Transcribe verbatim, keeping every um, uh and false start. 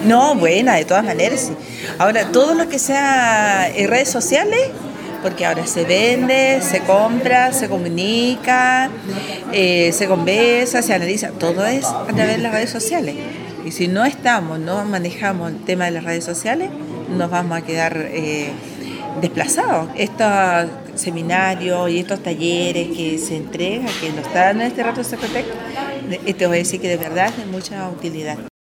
No, buena, de todas maneras, sí. Ahora, todo lo que sea en redes sociales, porque ahora se vende, se compra, se comunica, eh, se conversa, se analiza, todo es a través de las redes sociales. Y si no estamos, no manejamos el tema de las redes sociales, nos vamos a quedar eh, desplazados. Estos seminarios y estos talleres que se entregan, que nos están en este rato Secotec, te voy a decir que de verdad es de mucha utilidad.